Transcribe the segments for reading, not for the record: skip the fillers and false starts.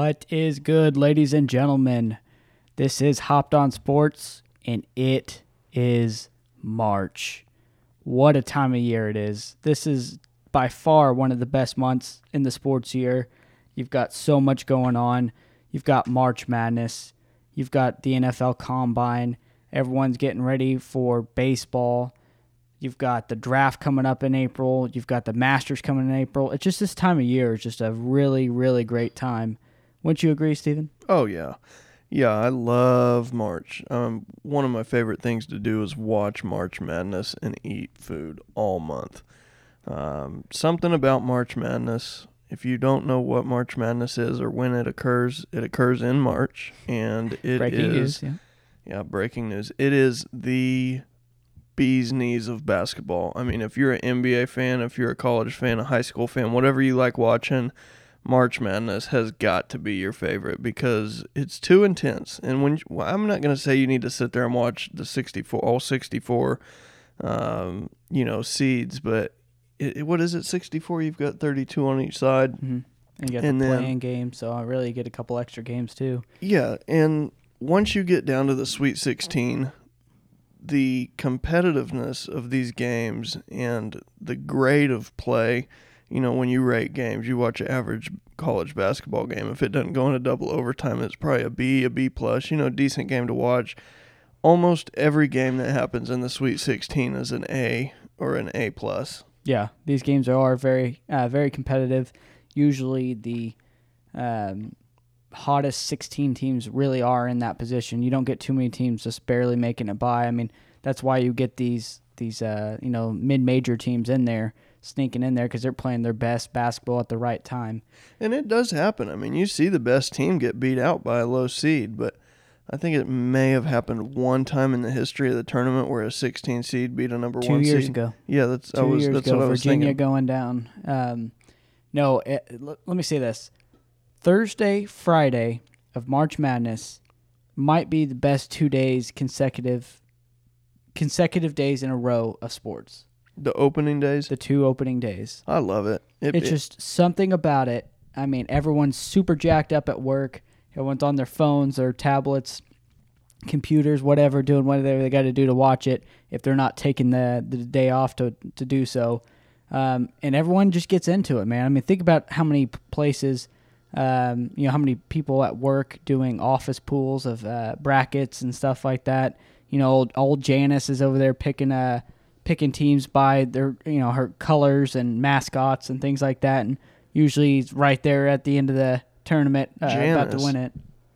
What is good, ladies and gentlemen? This is Hopped On Sports, and it is March. What a time of year it is. This is by far one of the best months in the sports year. You've got so much going on. You've got March Madness. You've got the NFL Combine. Everyone's getting ready for baseball. You've got the draft coming up in April. You've got the Masters coming in April. It's just this time of year is just a really, really great time. Wouldn't you agree, Stephen? Oh, yeah. Yeah, I love March. One of my favorite things to do is watch March Madness and eat food all month. Something about March Madness, if you don't know what March Madness is or when it occurs in March. And it Breaking news, yeah. Yeah, breaking news. It is the bee's knees of basketball. I mean, if you're an NBA fan, if you're a college fan, a high school fan, whatever you like watching, March Madness has got to be your favorite because it's too intense. And I'm not going to say you need to sit there and watch the all 64, seeds, but what is it, 64? You've got 32 on each side. Mm-hmm. And you got the playing game, so I really get a couple extra games too. Yeah, and once you get down to the Sweet 16, the competitiveness of these games and the grade of play, when you rate games, you watch an average college basketball game. If it doesn't go into double overtime, it's probably a B plus, decent game to watch. Almost every game that happens in the Sweet 16 is an A or an A plus. Yeah, these games are very, very competitive. Usually the hottest 16 teams really are in that position. You don't get too many teams just barely making it by. I mean, that's why you get these mid-major teams in there, sneaking in there because they're playing their best basketball at the right time. And it does happen. I mean, you see the best team get beat out by a low seed, but I think it may have happened one time in the history of the tournament where a 16 seed beat a number 1 seed. 2 years ago. Yeah, that's what I was Virginia thinking. going down. Let me say this. Thursday, Friday of March Madness might be the best 2 days consecutive days in a row of sports. The opening days? The 2 opening days. I love it. It's just something about it. I mean, everyone's super jacked up at work. Everyone's on their phones, their tablets, computers, whatever, doing whatever they got to do to watch it if they're not taking the day off to do so. And everyone just gets into it, man. I mean, think about how many places, how many people at work doing office pools of brackets and stuff like that. Old Janice is over there picking teams by their, her colors and mascots and things like that. And usually he's right there at the end of the tournament about to win it.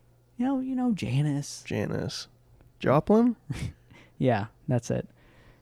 Janice. Janice. Joplin? Yeah, that's it.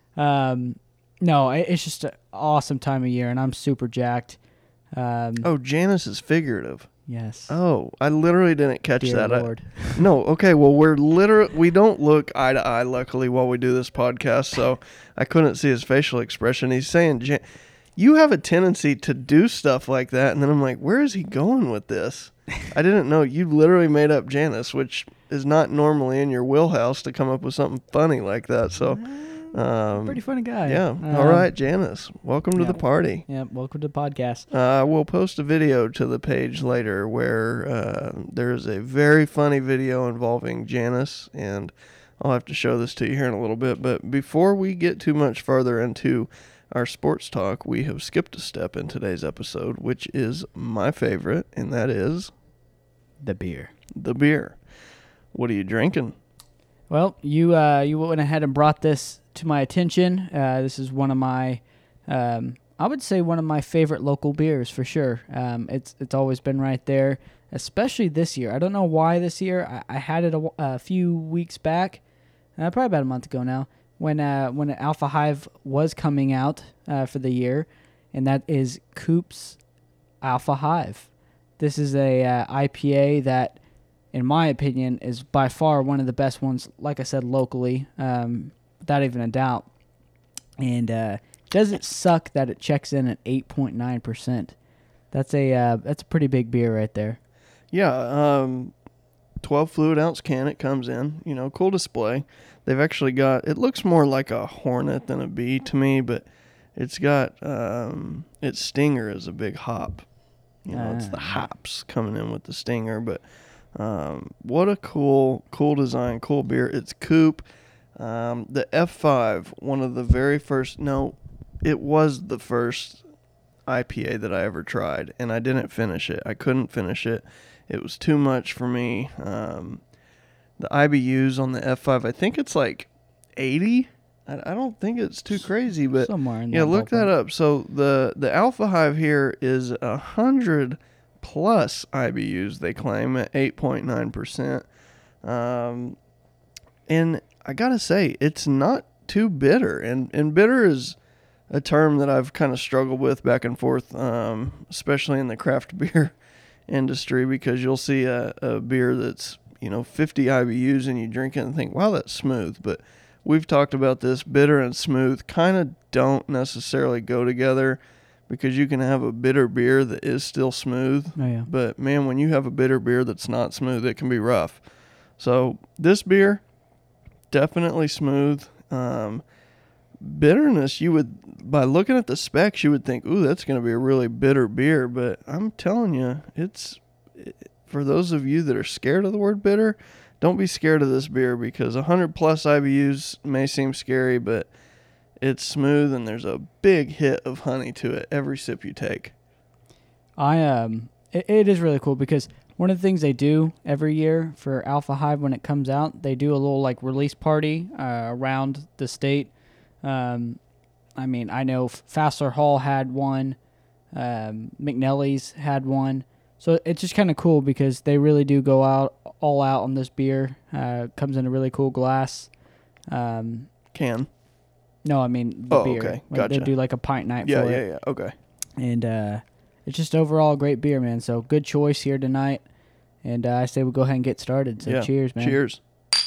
No, it's just an awesome time of year, and I'm super jacked. Janice is figurative. Yes. Oh, I literally didn't catch Dear that. Lord. No, okay, well, we don't look eye to eye, luckily, while we do this podcast, so I couldn't see his facial expression. He's saying, you have a tendency to do stuff like that, and then I'm like, where is he going with this? I didn't know. You literally made up Janice, which is not normally in your wheelhouse to come up with something funny like that, so... pretty funny guy. Yeah. All right, Janice. Welcome to the party. Yeah, welcome to the podcast. We'll post a video to the page later where there's a very funny video involving Janice, and I'll have to show this to you here in a little bit. But before we get too much further into our sports talk, we have skipped a step in today's episode, which is my favorite, and that is... The beer. The beer. What are you drinking? Well, you went ahead and brought this to my attention. This is one of my, I would say one of my favorite local beers for sure. It's always been right there, especially this year. I don't know why this year. I had it a few weeks back, probably about a month ago now, when Alpha Hive was coming out for the year, and that is Coop's Alpha Hive. This is a IPA that, in my opinion, is by far one of the best ones, like I said, locally, without even a doubt. And doesn't suck that it checks in at 8.9%. That's a pretty big beer right there. Yeah, 12 fluid ounce can it comes in. Cool display. They've actually got, it looks more like a Hornet than a bee to me, but it's got, its stinger is a big hop. It's the hops coming in with the stinger. But what a cool design, cool beer. It's Coupe. The F5, one of the very first, no, it was the first IPA that I ever tried, and I didn't finish it. I couldn't finish it. It was too much for me. The IBUs on the F5, I think it's like 80. I don't think it's too crazy, but somewhere in yeah, look ballpark. that up. So the Alpha Hive here is 100 plus IBUs, they claim, at 8.9%. And I gotta say, it's not too bitter, and bitter is a term that I've kind of struggled with back and forth, especially in the craft beer industry, because you'll see a beer that's 50 IBUs and you drink it and think, wow, that's smooth. But we've talked about this, bitter and smooth kind of don't necessarily go together, because you can have a bitter beer that is still smooth. Oh, yeah. But man, when you have a bitter beer that's not smooth, it can be rough. So this beer, definitely smooth. Bitterness, you would, by looking at the specs, you would think, ooh, that's going to be a really bitter beer. But I'm telling you, for those of you that are scared of the word bitter, don't be scared of this beer, because 100 plus IBUs may seem scary, but it's smooth and there's a big hit of honey to it every sip you take. It is really cool, because one of the things they do every year for Alpha Hive when it comes out, they do a little like release party around the state. I know Fassler Hall had one, McNally's had one. So it's just kind of cool, because they really do go all out on this beer. Comes in a really cool glass. Can? No, I mean the beer. Okay, Like, gotcha. they do like a pint night for it. Yeah, okay. And it's just overall a great beer, man. So good choice here tonight. And I say we go ahead and get started. So cheers, man. Cheers.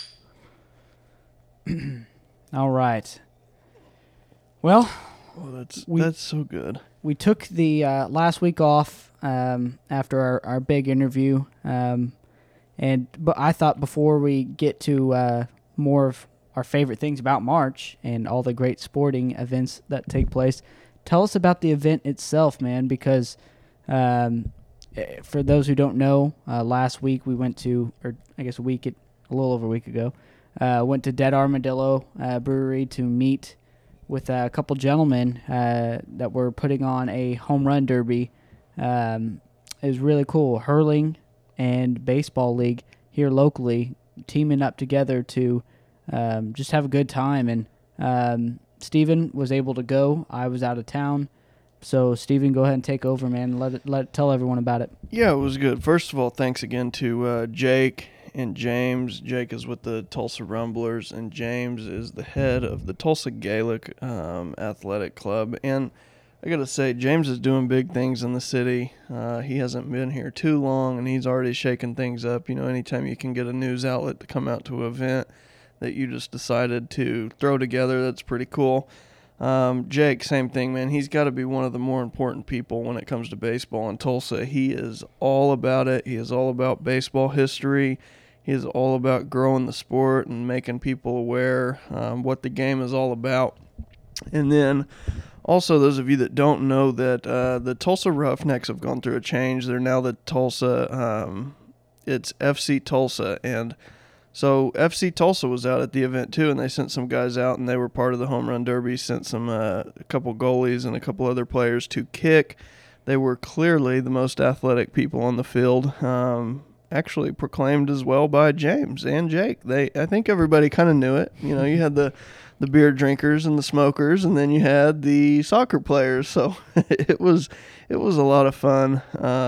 All right. Well, that's so good. We took the last week off after our big interview. But I thought before we get to more of our favorite things about March and all the great sporting events that take place, tell us about the event itself, man, because for those who don't know, last week we went to, or I guess a little over a week ago, went to Dead Armadillo Brewery to meet with a couple gentlemen that were putting on a home run derby. It was really cool. Hurling and baseball league here locally teaming up together to just have a good time. And Steven was able to go. I was out of town. So, Steven, go ahead and take over, man. Tell everyone about it. Yeah, it was good. First of all, thanks again to Jake and James. Jake is with the Tulsa Rumblers, and James is the head of the Tulsa Gaelic Athletic Club. And I got to say, James is doing big things in the city. He hasn't been here too long, and he's already shaking things up. Anytime you can get a news outlet to come out to an event that you just decided to throw together, that's pretty cool. Jake, same thing, man. He's got to be one of the more important people when it comes to baseball in Tulsa. He is all about it. He is all about baseball history. He is all about growing the sport and making people aware what the game is all about. And then also, those of you that don't know that the Tulsa Roughnecks have gone through a change. They're now the Tulsa, it's FC Tulsa. And so FC Tulsa was out at the event too, and they sent some guys out, and they were part of the home run derby, sent some a couple goalies and a couple other players to kick. They were clearly the most athletic people on the field, actually proclaimed as well by James and Jake. I think everybody kind of knew it. You had the beer drinkers and the smokers, and then you had the soccer players. So it was a lot of fun.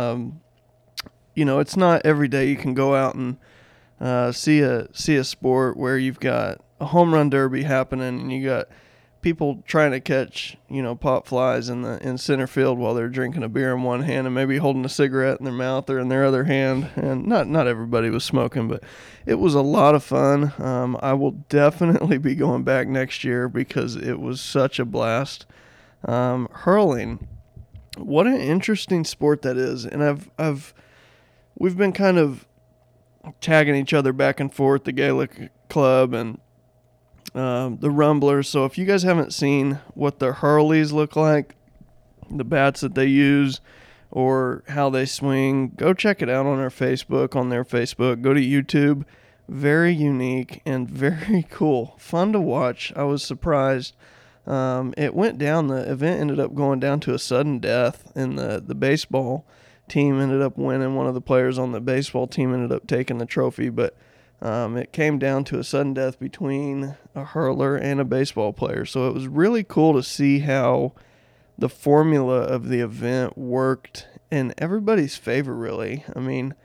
It's not every day you can go out and see a sport where you've got a home run derby happening and you got people trying to catch pop flies in center field while they're drinking a beer in one hand and maybe holding a cigarette in their mouth or in their other hand. And not everybody was smoking, but it was a lot of fun. I will definitely be going back next year because it was such a blast. Hurling, what an interesting sport that is, and we've been kind of tagging each other back and forth, the Gaelic Club and the Rumblers. So if you guys haven't seen what the Hurleys look like, the bats that they use, or how they swing, go check it out on their Facebook. Go to YouTube. Very unique and very cool. Fun to watch. I was surprised. The event ended up going down to a sudden death, and the baseball team ended up winning. One of the players on the baseball team ended up taking the trophy, but it came down to a sudden death between a hurler and a baseball player. So it was really cool to see how the formula of the event worked in everybody's favor, really. I mean,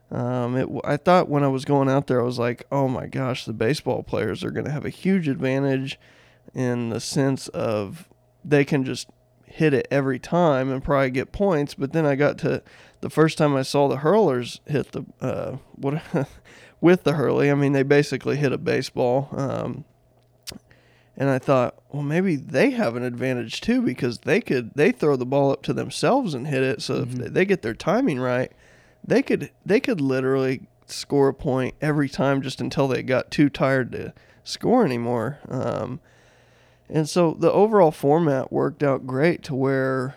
I thought when I was going out there, I was like, oh my gosh, the baseball players are going to have a huge advantage in the sense of they can just hit it every time and probably get points. But then I got to the first time I saw the hurlers hit with the hurley. I mean, they basically hit a baseball. And I thought, well, maybe they have an advantage too, because they throw the ball up to themselves and hit it. So if they get their timing right, they could literally score a point every time just until they got too tired to score anymore. And so the overall format worked out great to where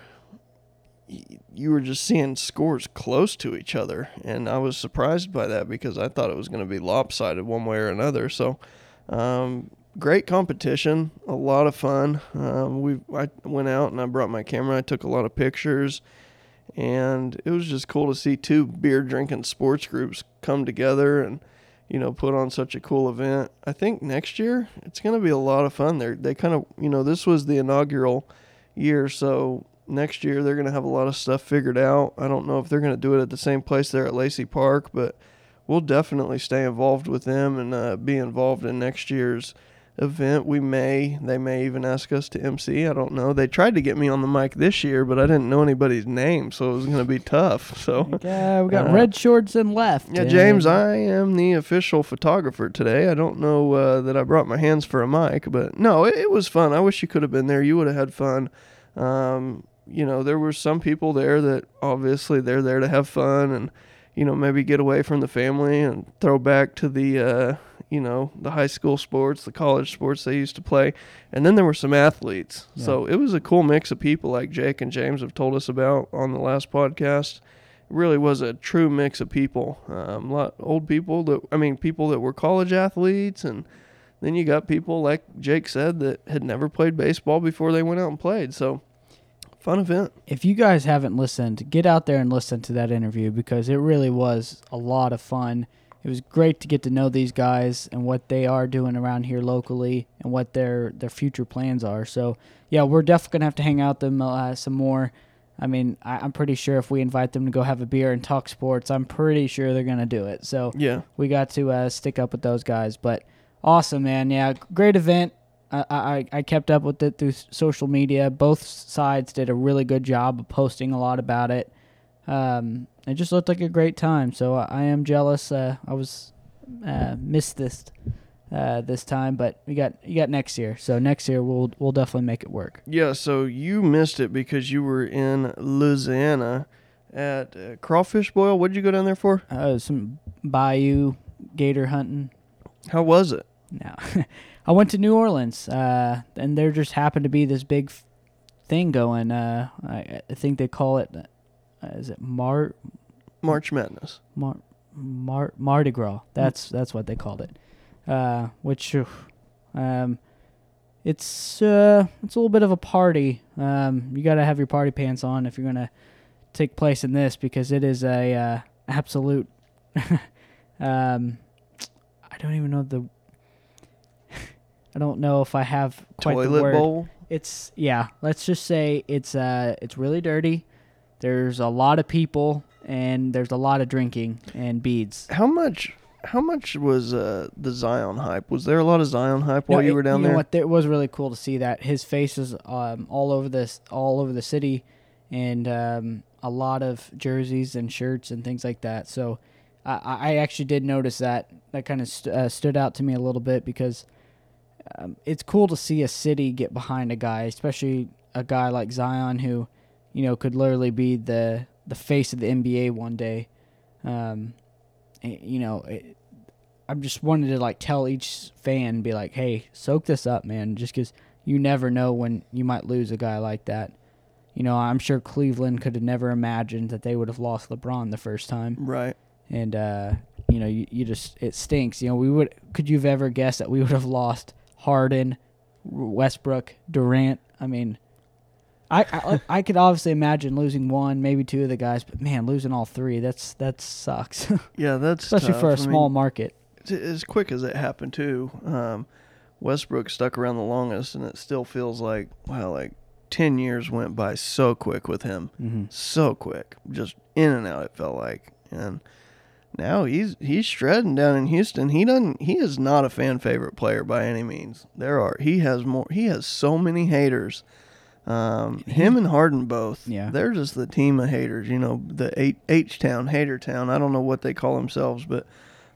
you were just seeing scores close to each other. And I was surprised by that because I thought it was going to be lopsided one way or another. So great competition, a lot of fun. I went out and I brought my camera. I took a lot of pictures. And it was just cool to see two beer-drinking sports groups come together and, put on such a cool event. I think next year it's going to be a lot of fun. They kind of, this was the inaugural year, so next year they're going to have a lot of stuff figured out. I don't know if they're going to do it at the same place there at Lacey Park, but we'll definitely stay involved with them and be involved in next year's event. They may even ask us to MC. I don't know. They tried to get me on the mic this year, but I didn't know anybody's name, so it was going to be tough. So yeah, we got red shorts and left. Yeah, James, I am the official photographer today. I don't know that I brought my hands for a mic, but no, it was fun. I wish you could have been there. You would have had fun. There were some people there that obviously they're there to have fun and maybe get away from the family and throw back to the the high school sports, the college sports they used to play. And then there were some athletes. Yeah. So it was a cool mix of people like Jake and James have told us about on the last podcast. It really was a true mix of people. A lot old people people that were college athletes. And then you got people like Jake said that had never played baseball before they went out and played. So fun event. If you guys haven't listened, get out there and listen to that interview because it really was a lot of fun. It was great to get to know these guys and what they are doing around here locally and what their future plans are. So, yeah, we're definitely going to have to hang out them some more. I mean, I'm pretty sure if we invite them to go have a beer and talk sports, I'm pretty sure they're going to do it. So, yeah, we got to stick up with those guys. But awesome, man. Yeah, great event. I kept up with it through social media. Both sides did a really good job of posting a lot about it. It just looked like a great time, so I am jealous. I was missed this time, but you got next year. So next year we'll definitely make it work. Yeah. So you missed it because you were in Louisiana at Crawfish Boil. What did you go down there for? Some bayou gator hunting. How was it? No, I went to New Orleans, and there just happened to be this big thing going. I think they call it. Is it March Madness? Mardi Gras. That's what they called it. Which it's a little bit of a party. You got to have your party pants on if you're gonna take place in this because it is a absolute. I don't even know I don't know if I have quite toilet the word. Bowl. It's let's just say it's really dirty. There's a lot of people, and there's a lot of drinking and beads. How much was the Zion hype? Was there a lot of Zion hype while you were down there? You know what? It was really cool to see that. His face is all over the city, and a lot of jerseys and shirts and things like that. So I actually did notice that. That kind of stood out to me a little bit because it's cool to see a city get behind a guy, especially a guy like Zion who could literally be the face of the NBA one day. I just wanted to tell each fan, be like, hey, soak this up, man, just because you never know when you might lose a guy like that. I'm sure Cleveland could have never imagined that they would have lost LeBron the first time. Right. And, you just, it stinks. Could you have ever guessed that we would have lost Harden, Westbrook, Durant? I mean, I could obviously imagine losing one, maybe two of the guys, but man, losing all three, that sucks. Yeah, that's especially tough. for a small market. As quick as it happened too. Westbrook stuck around the longest, and it still feels like 10 years went by so quick with him. Mm-hmm. So quick, just in and out. It felt like, and now he's shredding down in Houston. He is not a fan favorite player by any means. He has so many haters. Him and Harden both. Yeah. They're just the team of haters. The H-Town, Hater Town. I don't know what they call themselves, but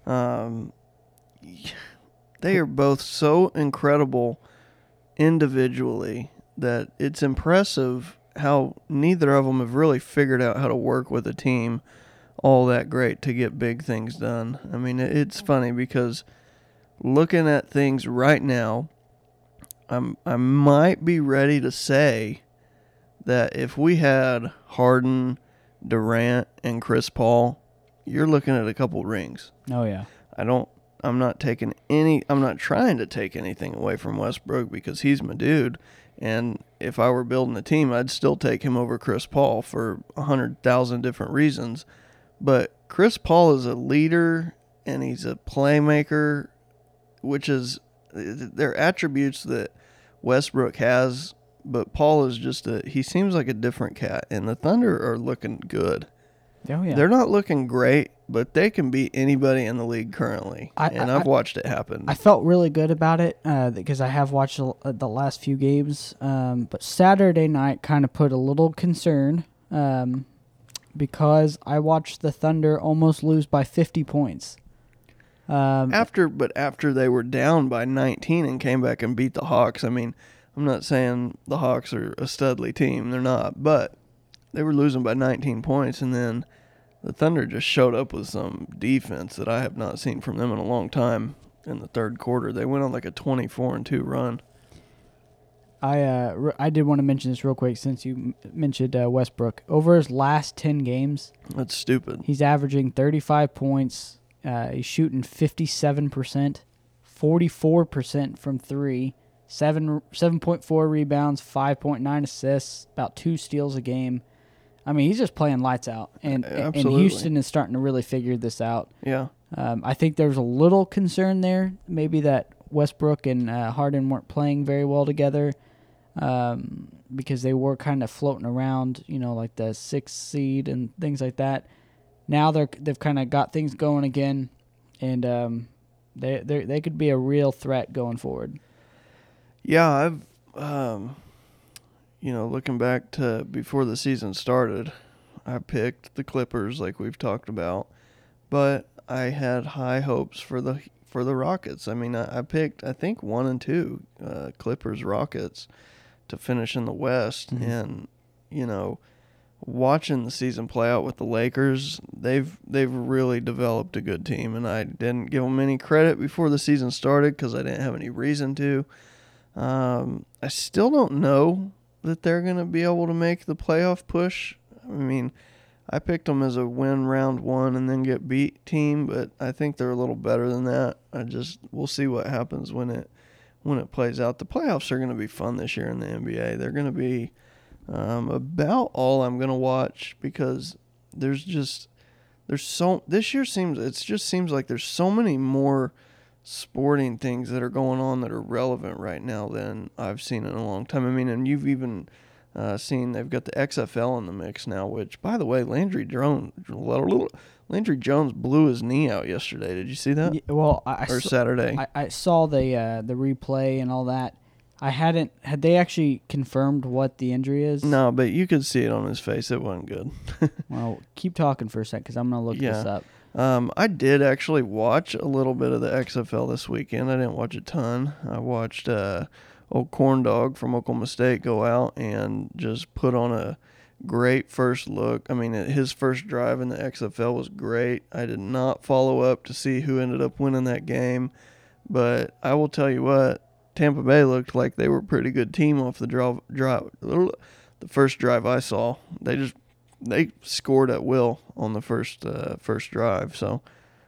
they are both so incredible individually that it's impressive how neither of them have really figured out how to work with a team all that great to get big things done. I mean, it's funny because looking at things right now, I might be ready to say that if we had Harden, Durant, and Chris Paul, you're looking at a couple rings. Oh yeah. I'm not trying to take anything away from Westbrook because he's my dude. And if I were building a team, I'd still take him over Chris Paul for 100,000 different reasons. But Chris Paul is a leader and he's a playmaker, which is they're attributes that Westbrook has. But Paul is he seems like a different cat. And the Thunder are looking good. Oh yeah. They're not looking great, but they can beat anybody in the league currently. I've watched it happen. I felt really good about it because I have watched the last few games. But Saturday night kind of put a little concern because I watched the Thunder almost lose by 50 points. After they were down by 19 and came back and beat the Hawks. I mean, I'm not saying the Hawks are a studly team. They're not. But they were losing by 19 points, and then the Thunder just showed up with some defense that I have not seen from them in a long time in the third quarter. They went on like a 24-2 run. I did want to mention this real quick since you mentioned Westbrook. Over his last 10 games, that's stupid. He's averaging 35 points. He's shooting 57%, 44% from three, 7.4 rebounds, 5.9 assists, about 2 steals a game. I mean, he's just playing lights out, and Houston is starting to really figure this out. Yeah. I think there's a little concern there, maybe that Westbrook and Harden weren't playing very well together because they were kind of floating around, like the 6th seed and things like that. Now they've kind of got things going again, and they could be a real threat going forward. Yeah, I've looking back to before the season started, I picked the Clippers like we've talked about, but I had high hopes for the Rockets. I mean, I picked, I think, 1 and 2, Clippers Rockets to finish in the West, and watching the season play out with the Lakers, they've really developed a good team, and I didn't give them any credit before the season started because I didn't have any reason to. I still don't know that they're going to be able to make the playoff push. I mean, I picked them as a win round 1 and then get beat team, but I think they're a little better than that. We'll see what happens when it plays out. The playoffs are going to be fun this year in the NBA. They're going to be about all I'm going to watch because this year seems like there's so many more sporting things that are going on that are relevant right now than I've seen in a long time. I mean, and you've even seen they've got the XFL in the mix now, which, by the way, Landry Jones blew his knee out yesterday. Did you see that? Yeah, well, Saturday. I saw the replay and all that. Had they actually confirmed what the injury is? No, but you could see it on his face. It wasn't good. Well, keep talking for a sec because I'm going to look this up. I did actually watch a little bit of the XFL this weekend. I didn't watch a ton. I watched old Corn Dog from Oklahoma State go out and just put on a great first look. I mean, his first drive in the XFL was great. I did not follow up to see who ended up winning that game, but I will tell you what, Tampa Bay looked like they were a pretty good team off the the first drive I saw, they scored at will on the first drive. So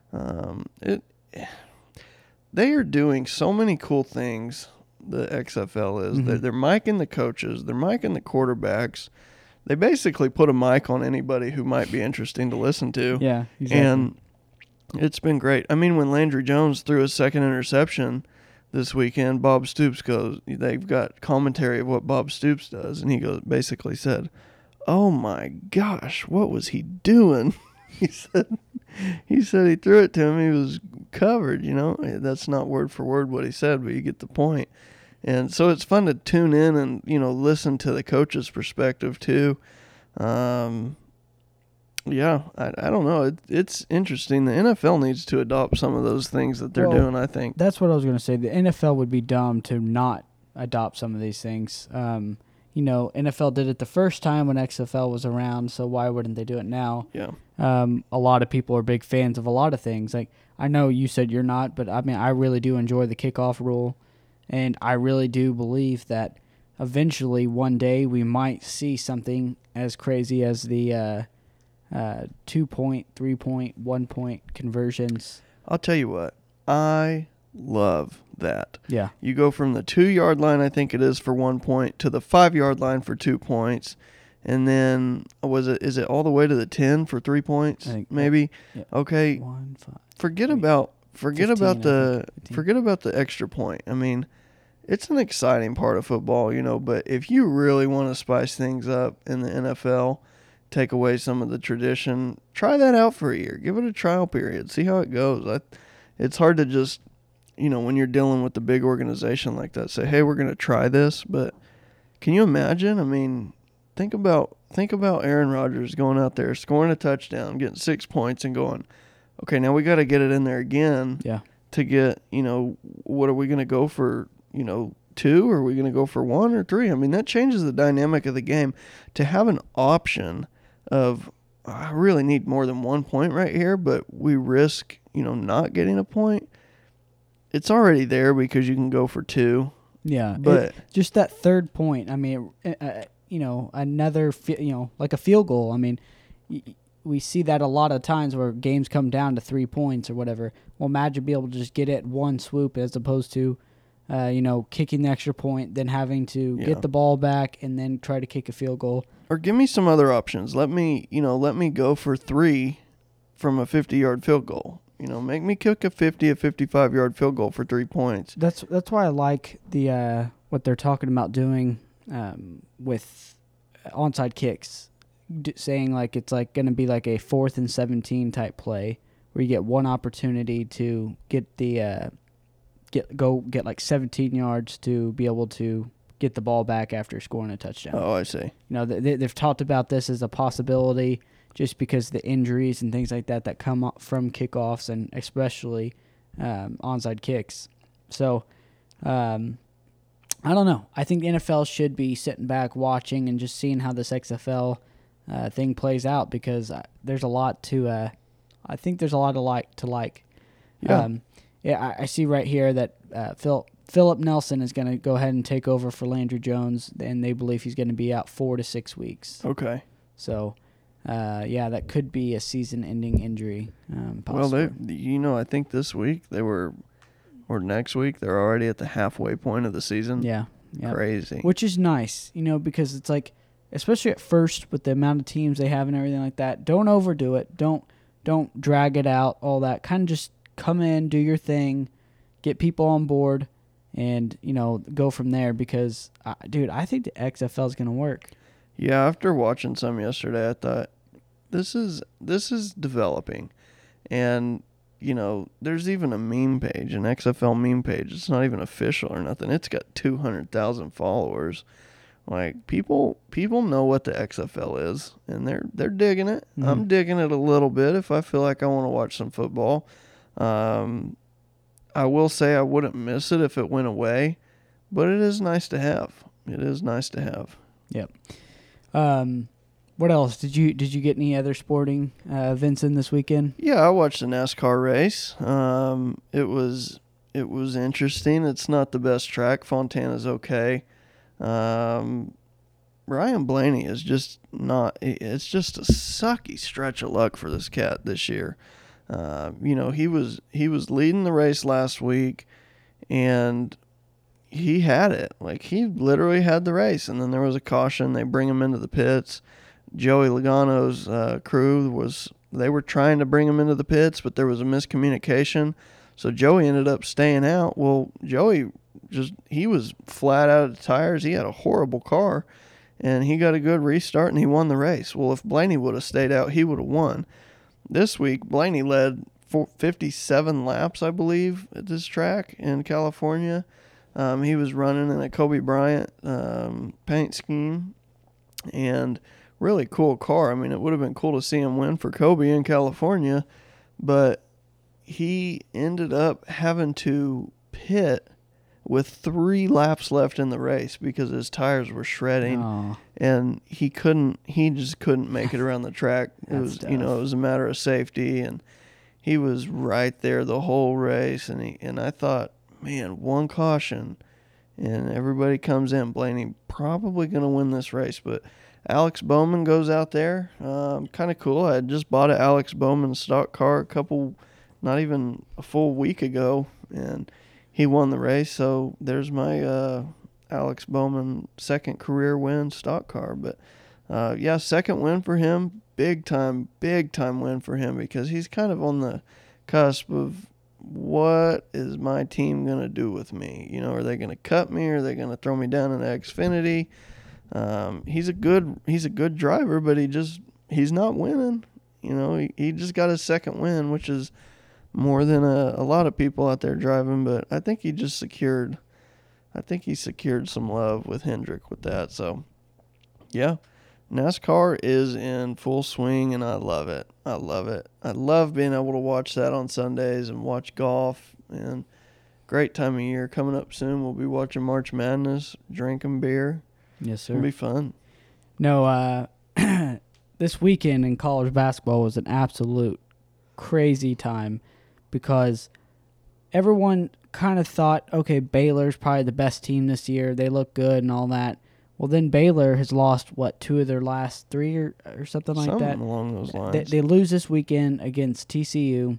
they are doing so many cool things. The XFL is they're micing the coaches, they're micing the quarterbacks. They basically put a mic on anybody who might be interesting to listen to. Yeah, exactly. And it's been great. I mean, when Landry Jones threw his second interception this weekend, Bob Stoops goes, they've got commentary of what Bob Stoops does, and he basically said, "Oh my gosh, what was he doing?" he said he threw it to him. He was covered, That's not word for word what he said, but you get the point. And so it's fun to tune in and, listen to the coach's perspective too. Yeah, I don't know. It's interesting. The NFL needs to adopt some of those things that they're doing, I think. That's what I was going to say. The NFL would be dumb to not adopt some of these things. NFL did it the first time when XFL was around, so why wouldn't they do it now? Yeah. A lot of people are big fans of a lot of things. Like, I know you said you're not, but I mean, I really do enjoy the kickoff rule, and I really do believe that eventually one day we might see something as crazy as the 2-point, 3-point, 1-point conversions. I'll tell you what, I love that. Yeah. You go from the 2-yard line, I think it is, for 1 point, to the 5-yard line for 2 points. And then is it all the way to the 10 for 3 points? I think maybe. Yeah. Okay. 1, 5, forget 3, about 15, the extra point. I mean, it's an exciting part of football, but if you really want to spice things up in the NFL, take away some of the tradition, try that out for a year. Give it a trial period. See how it goes. It's hard to just, when you're dealing with a big organization like that, say, hey, we're going to try this. But can you imagine? I mean, think about Aaron Rodgers going out there, scoring a touchdown, getting 6 points, and going, okay, now we got to get it in there again. Yeah. To get, what are we going to go for, 2? Or are we going to go for 1 or 3? I mean, that changes the dynamic of the game. To have an option of, I really need more than 1 point right here, but we risk, not getting a point. It's already there because you can go for 2. Yeah, but just that third point. I mean, another, like a field goal. I mean, we see that a lot of times where games come down to 3 points or whatever. Well, imagine being able to just get it one swoop as opposed to, kicking the extra point, then having to get the ball back and then try to kick a field goal. Or give me some other options. Let me go for 3 from a 50-yard field goal. Make me kick a 55-yard field goal for 3 points. That's why I like the what they're talking about doing with onside kicks, saying like it's like going to be like a 4th and 17 type play where you get one opportunity to get the get like 17 yards to be able to get the ball back after scoring a touchdown. Oh, I see. They've talked about this as a possibility just because the injuries and things like that come up from kickoffs and especially onside kicks. So, I don't know. I think the NFL should be sitting back watching and just seeing how this XFL thing plays out because there's a lot to I think there's a lot to like. Yeah. I see right here that Philip Nelson is going to go ahead and take over for Landry Jones, and they believe he's going to be out 4 to 6 weeks. Okay. So, that could be a season-ending injury. Possibly. Well, I think this week or next week, they're already at the halfway point of the season. Yeah. Crazy. Which is nice, because it's like, especially at first with the amount of teams they have and everything like that, don't overdo it. Don't drag it out, all that. Kind of just come in, do your thing, get people on board, and, go from there because, I think the XFL is going to work. Yeah, after watching some yesterday, I thought, this is developing. And, there's even a meme page, an XFL meme page. It's not even official or nothing. It's got 200,000 followers. Like, people know what the XFL is, and they're digging it. Mm-hmm. I'm digging it a little bit if I feel like I want to watch some football. I will say I wouldn't miss it if it went away, but it is nice to have. It is nice to have. Yep. What else? Did you get any other sporting events in this weekend? Yeah, I watched the NASCAR race. It was interesting. It's not the best track. Fontana's okay. Ryan Blaney is just not. It's just a sucky stretch of luck for this cat this year. He was leading the race last week, and he had it. Like, he literally had the race, and then there was a caution. They bring him into the pits. Joey Logano's crew they were trying to bring him into the pits, but there was a miscommunication. So Joey ended up staying out. Well, Joey he was flat out of the tires. He had a horrible car, and he got a good restart, and he won the race. Well, if Blaney would have stayed out, he would have won. This week, Blaney led 57 laps, I believe, at this track in California. He was running in a Kobe Bryant paint scheme, and really cool car. I mean, it would have been cool to see him win for Kobe in California, but he ended up having to pit with 3 laps left in the race because his tires were shredding, and he just couldn't make it around the track. It was a matter of safety, and he was right there the whole race, and I thought, man, one caution and everybody comes in. Blaney probably going to win this race, but Alex Bowman goes out there. Kind of cool. I had just bought an Alex Bowman stock car not even a full week ago, and he won the race. So there's my Alex Bowman second career win stock car. But second win for him. Big time win for him, because he's kind of on the cusp of, what is my team going to do with me? Are they going to cut me? Are they going to throw me down in Xfinity? He's a good driver, but he's not winning. He just got his second win, which is more than a lot of people out there driving, but I think he secured some love with Hendrick with that. So yeah, NASCAR is in full swing, and I love it. I love being able to watch that on Sundays and watch golf, and great time of year. Coming up soon, we'll be watching March Madness, drinking beer. Yes, sir. It'll be fun. No, this weekend in college basketball was an absolute crazy time, because everyone kind of thought, okay, Baylor's probably the best team this year. They look good and all that. Well, then Baylor has lost, 2 of their last 3 or something like that. Something along those lines. They lose this weekend against TCU.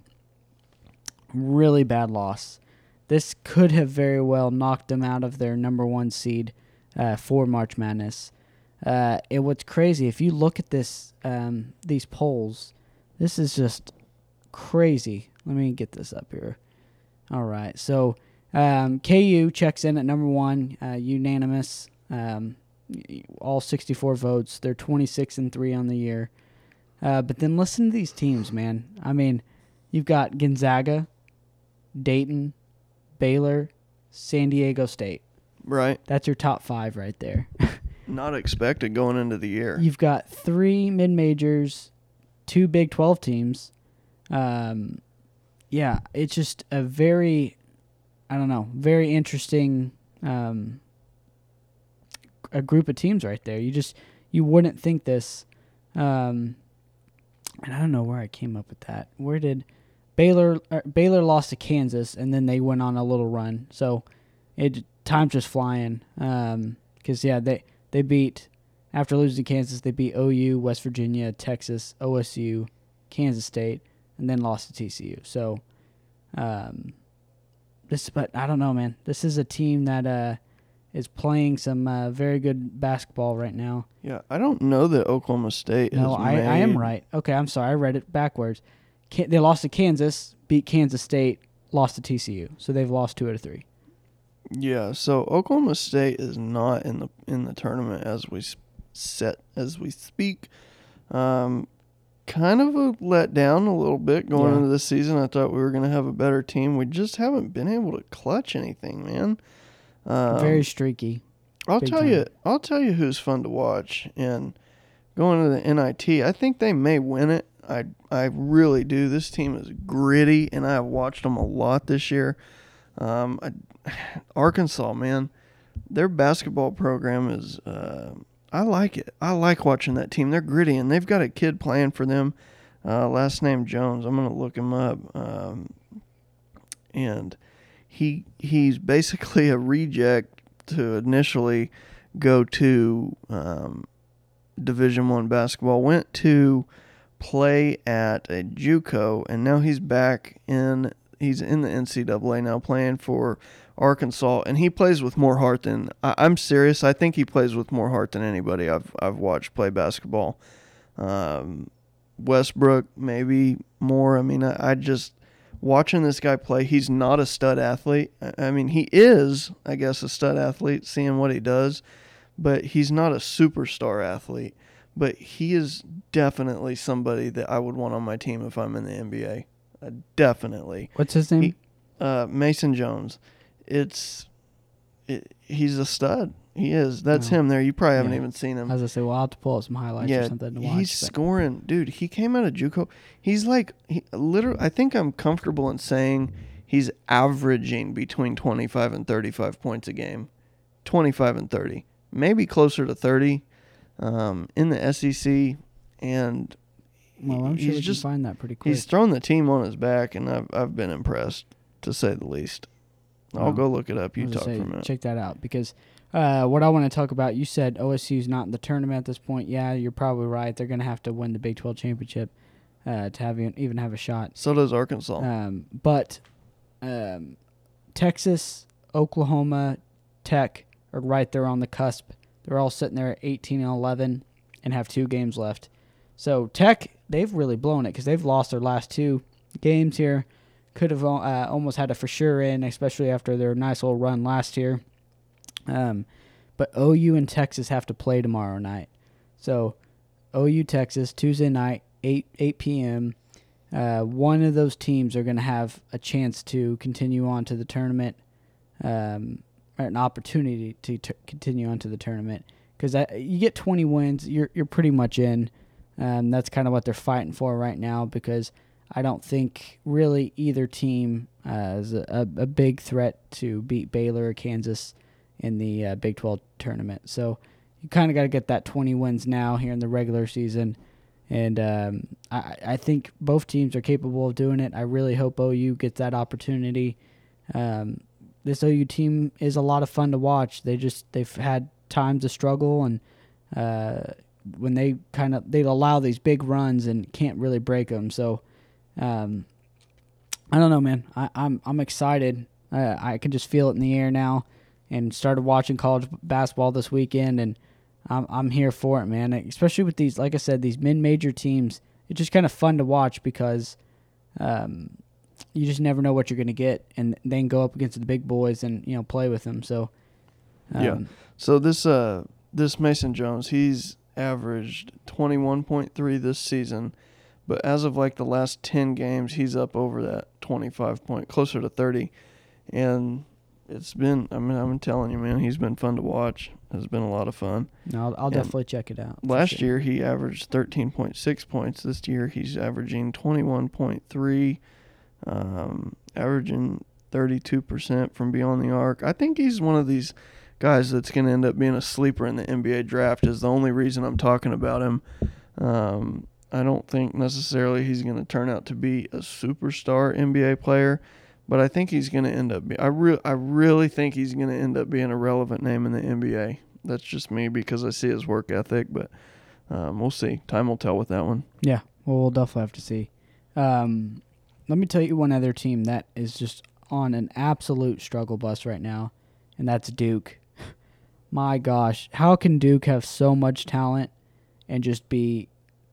Really bad loss. This could have very well knocked them out of their number 1 seed for March Madness. What's crazy, if you look at these polls, this is just crazy. Let me get this up here. All right, so KU checks in at number 1, unanimous. All 64 votes. They're 26-3 on the year. But then listen to these teams, man. I mean, you've got Gonzaga, Dayton, Baylor, San Diego State. Right. That's your top 5 right there. Not expected going into the year. You've got 3 mid-majors, 2 Big 12 teams. It's just a very interesting a group of teams right there. You wouldn't think this. And I don't know where I came up with that. Where did Baylor lost to Kansas, and then they went on a little run. So time's just flying. Because they beat, after losing to Kansas, they beat OU, West Virginia, Texas, OSU, Kansas State, and then lost to TCU. So but I don't know, man. This is a team that is playing some very good basketball right now. Yeah, I don't know that Oklahoma State No, I am right. Okay, I'm sorry. I read it backwards. They lost to Kansas, beat Kansas State, lost to TCU. So they've lost 2 out of 3. Yeah, so Oklahoma State is not in the tournament as we speak. Kind of a letdown a little bit going into this season. I thought we were going to have a better team. We just haven't been able to clutch anything, man. Very streaky. I'll tell you who's fun to watch. And going to the NIT, I think they may win it. I really do. This team is gritty, and I have watched them a lot this year. Arkansas, man, their basketball program is. I like it. I like watching that team. They're gritty, and they've got a kid playing for them. Last name Jones. I'm gonna look him up. And he's basically a reject to initially go to Division I basketball, went to play at a JUCO, and now he's in the NCAA now playing for Arkansas, and he plays with more heart than I'm serious. I think he plays with more heart than anybody I've watched play basketball. Westbrook maybe more. I mean, I just watching this guy play. He's not a stud athlete. I mean, he is, I guess, a stud athlete, seeing what he does, but he's not a superstar athlete. But he is definitely somebody that I would want on my team if I'm in the NBA. Definitely. What's his name? Mason Jones. He's a stud. He is. That's him there. You probably haven't even seen him. I was going to say, well, I'll have to pull up some highlights or something to watch. He's scoring. Dude, he came out of JUCO. He's like, literally, I think I'm comfortable in saying he's averaging between 25 and 35 points a game. 25 and 30. Maybe closer to 30 in the SEC. And well, I'm sure we can find that pretty quick. He's thrown the team on his back, and I've been impressed, to say the least. I'll go look it up. You talk for a minute. Check that out, because what I want to talk about, you said OSU's not in the tournament at this point. Yeah, you're probably right. They're going to have to win the Big 12 championship to even have a shot. So does Arkansas. But Texas, Oklahoma, Tech are right there on the cusp. They're all sitting there at 18 and 11 and have 2 games left. So Tech, they've really blown it because they've lost their last 2 games here. Could have almost had a for sure in, especially after their nice little run last year. But OU and Texas have to play tomorrow night. So OU, Texas, Tuesday night, 8 p.m. One of those teams are going to have a chance to continue on to the tournament, or an opportunity to continue on to the tournament. Because you get 20 wins, you're pretty much in. That's kind of what they're fighting for right now, because I don't think really either team is a big threat to beat Baylor or Kansas in the Big 12 tournament. So you kind of got to get that 20 wins now here in the regular season. And I think both teams are capable of doing it. I really hope OU gets that opportunity. This OU team is a lot of fun to watch. They've had times of struggle, and when they allow these big runs and can't really break them. So I don't know, man. I'm excited. I can just feel it in the air now, and started watching college basketball this weekend, and I'm here for it, man. Especially with these, like I said, these mid-major teams. It's just kind of fun to watch because you just never know what you're going to get, and then go up against the big boys and play with them. So yeah. So this Mason Jones, he's averaged 21.3 this season. But as of like the last 10 games, he's up over that 25 point, closer to 30. And it's been, I'm telling you, man, he's been fun to watch. It's been a lot of fun. No, I'll definitely check it out. Last year, he averaged 13.6 points. This year, he's averaging 21.3, averaging 32% from beyond the arc. I think he's one of these guys that's going to end up being a sleeper in the NBA draft, is the only reason I'm talking about him. I don't think necessarily he's going to turn out to be a superstar NBA player, but I think he's going to end up I really think he's going to end up being a relevant name in the NBA. That's just me because I see his work ethic, but we'll see. Time will tell with that one. Yeah, well, we'll definitely have to see. Let me tell you one other team that is just on an absolute struggle bus right now, and that's Duke. My gosh, how can Duke have so much talent and just be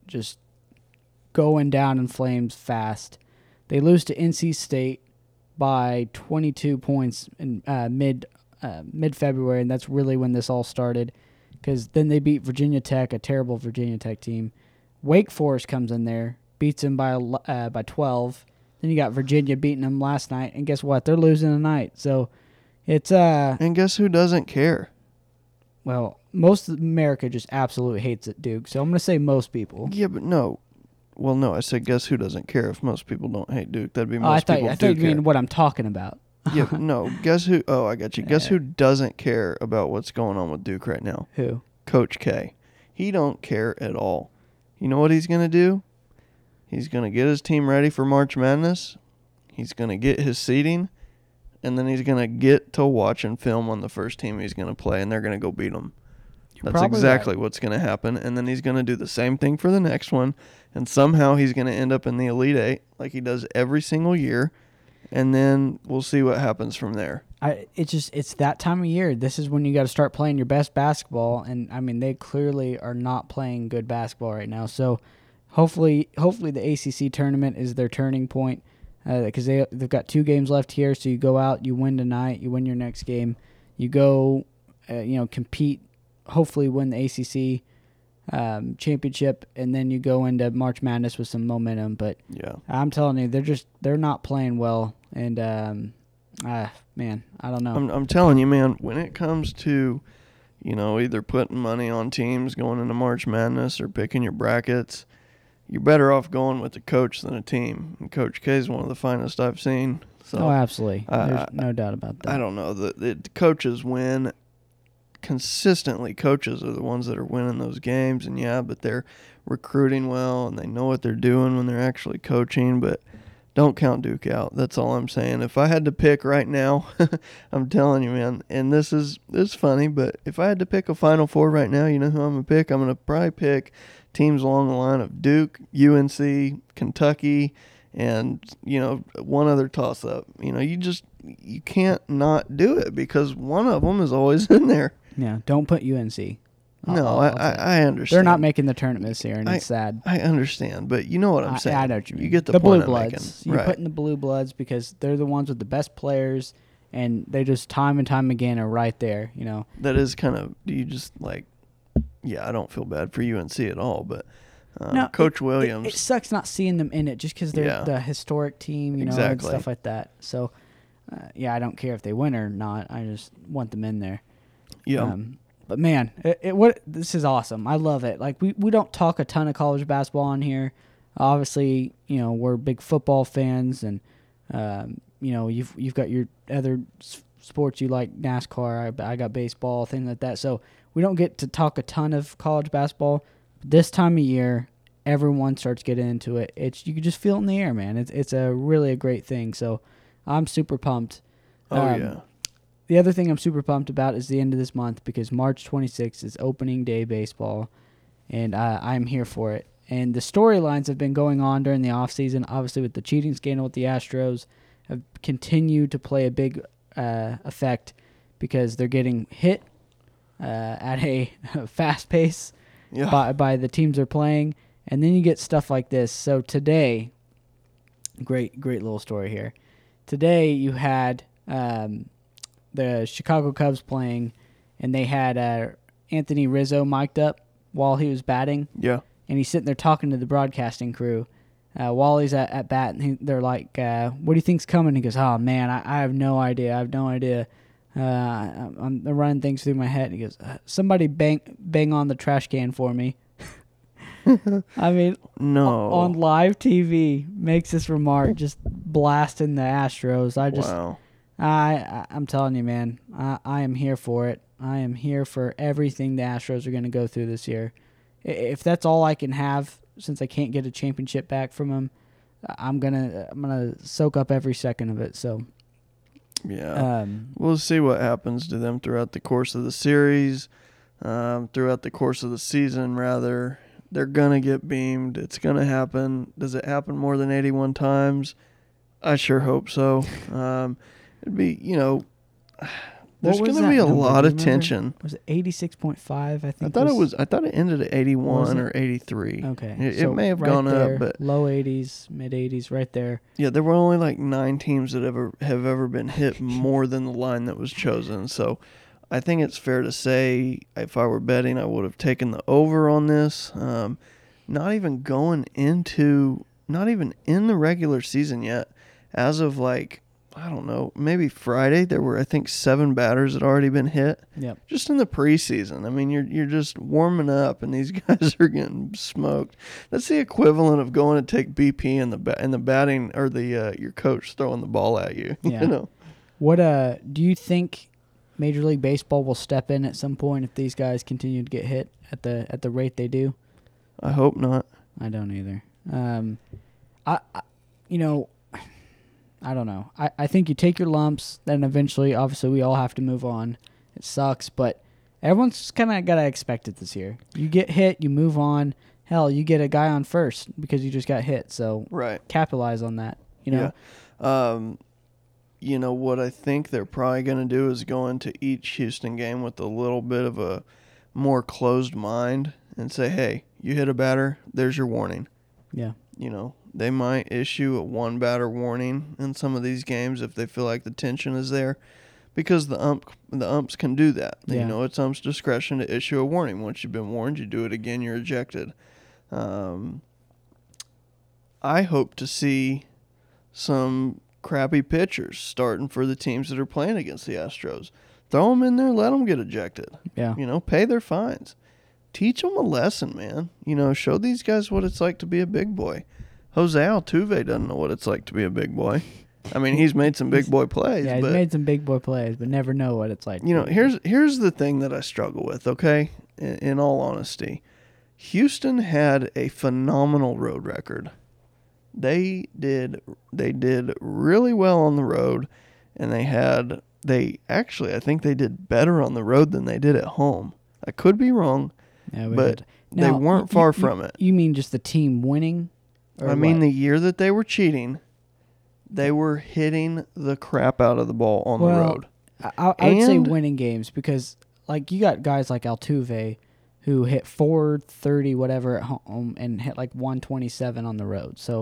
going down in flames fast? They lose to NC State by 22 points in mid-February, and that's really when this all started, because then they beat Virginia Tech, a terrible Virginia Tech team. Wake Forest comes in there, beats them by 12. Then you got Virginia beating them last night, and guess what? They're losing tonight. So it's and guess who doesn't care? Well, most of America just absolutely hates it, Duke. So I'm going to say most people. Yeah, but no. Well, no, I said guess who doesn't care. If most people don't hate Duke, that'd be most people do care. I thought you mean what I'm talking about. Yeah, but no. Guess who? Oh, I got you. Guess who doesn't care about what's going on with Duke right now? Who? Coach K. He don't care at all. You know what he's going to do? He's going to get his team ready for March Madness. He's going to get his seeding. And then he's going to get to watch and film on the first team he's going to play, and they're going to go beat them. That's probably exactly right. what's going to happen. And then he's going to do the same thing for the next one. And somehow he's going to end up in the Elite Eight like he does every single year. And then we'll see what happens from there. It's that time of year. This is when you got to start playing your best basketball. And, I mean, they clearly are not playing good basketball right now. So hopefully the ACC tournament is their turning point because they've got 2 games left here. So you go out, you win tonight, you win your next game. You go, compete, hopefully win the ACC championship, and then you go into March Madness with some momentum. But yeah, I'm telling you, they're not playing well, and man, I don't know. I'm telling you, man, when it comes to, either putting money on teams going into March Madness or picking your brackets, you're better off going with the coach than a team. And Coach K is one of the finest I've seen. So Absolutely. There's no doubt about that. I don't know. The coaches win. Consistently, coaches are the ones that are winning those games. And, but they're recruiting well, and they know what they're doing when they're actually coaching. But don't count Duke out. That's all I'm saying. If I had to pick right now, I'm telling you, man, and it's funny, but if I had to pick a Final Four right now, you know who I'm going to pick? I'm going to probably pick teams along the line of Duke, UNC, Kentucky, and, one other toss-up. You can't not do it because one of them is always in there. Yeah, don't put UNC. I understand. They're not making the tournament this year, and it's sad. I understand, but you know what I'm saying. I know what you mean. You get the Blue point Bloods. I'm making. You're putting the Blue Bloods because they're the ones with the best players, and they just time and time again are right there, That is kind of, you just I don't feel bad for UNC at all, but no, Coach Williams. It sucks not seeing them in it just because they're the historic team, exactly. and stuff like that. So, I don't care if they win or not. I just want them in there. Yeah. But man, this is awesome. I love it. Like we don't talk a ton of college basketball on here. Obviously, we're big football fans, and you've got your other sports you like, NASCAR. I got baseball, things like that. So we don't get to talk a ton of college basketball. But this time of year, everyone starts getting into it. You can just feel it in the air, man. It's a really a great thing. So I'm super pumped. Yeah. The other thing I'm super pumped about is the end of this month because March 26th is opening day baseball, and I'm here for it. And the storylines have been going on during the offseason, obviously with the cheating scandal with the Astros, have continued to play a big effect because they're getting hit at a fast pace by the teams they're playing. And then you get stuff like this. So today, great little story here. Today you had the Chicago Cubs playing, and they had Anthony Rizzo mic'd up while he was batting. Yeah. And he's sitting there talking to the broadcasting crew while he's at bat, and they're like, what do you think's coming? He goes, oh, man, I have no idea. I'm running things through my head. And he goes, somebody bang on the trash can for me. I mean, no. On live TV, makes this remark, just blasting the Astros. Wow. I'm telling you, man, I am here for it. I am here for everything the Astros are going to go through this year. If that's all I can have, since I can't get a championship back from them, I'm gonna soak up every second of it. So, yeah, we'll see what happens to them throughout the course of the series, throughout the course of the season. Rather, they're gonna get beamed. It's gonna happen. Does it happen more than 81 times? I sure hope so. It'd be, there's going to be a lot of tension. Was it 86.5? I think. I thought it ended at 81 or 83. Okay. It may have gone there, up, but low 80s, mid 80s, right there. Yeah, there were only like 9 teams that have ever been hit more than the line that was chosen. So, I think it's fair to say if I were betting, I would have taken the over on this. Not even in the regular season yet. As of I don't know, maybe Friday, there were, I think, 7 batters that had already been hit. Yep. Just in the preseason. I mean, you're just warming up, and these guys are getting smoked. That's the equivalent of going to take BP in the batting, or your coach throwing the ball at you. Yeah. What do you think Major League Baseball will step in at some point if these guys continue to get hit at the rate they do? I hope not. I don't either. I don't know. I think you take your lumps, then eventually, obviously, we all have to move on. It sucks, but Everyone's kind of got to expect it this year. You get hit, you move on. Hell, you get a guy on first because you just got hit. So Right. capitalize on that, you know? Yeah. What I think they're probably going to do is go into each Houston game with a little bit of a more closed mind and say, hey, you hit a batter, there's your warning. Yeah. They might issue a one batter warning in some of these games if they feel like the tension is there, because the umps can do that. Yeah. It's ump's discretion to issue a warning. Once you've been warned, you do it again, you're ejected. I hope to see some crappy pitchers starting for the teams that are playing against the Astros. Throw them in there, let them get ejected. Yeah. Pay their fines. Teach them a lesson, man. Show these guys what it's like to be a big boy. Jose Altuve doesn't know what it's like to be a big boy. I mean, he's made some big boy plays. Yeah, he's made some big boy plays, but never know what it's like. Here's the thing that I struggle with, okay? In all honesty. Houston had a phenomenal road record. They did really well on the road, and I think they did better on the road than they did at home. I could be wrong, but they weren't far from it. You mean just the team winning? I mean, the year that they were cheating, they were hitting the crap out of the ball on the road. I would say winning games because, like, you got guys like Altuve who hit 430 whatever at home and hit like 127 on the road. So,